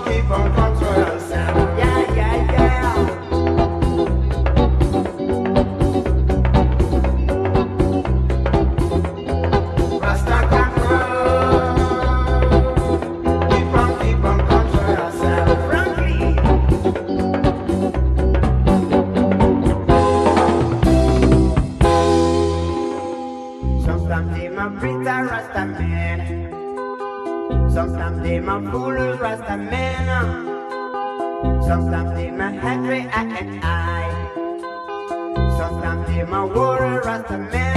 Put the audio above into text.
keep on control yourself. Yeah, yeah, yeah. Rasta control. Keep on control yourself. Frankly. Sometimes they my pretty Rasta man. Sometimes they my foolish Rasta man. Sometimes they my Henry and I. Sometimes they my warrior Rasta man.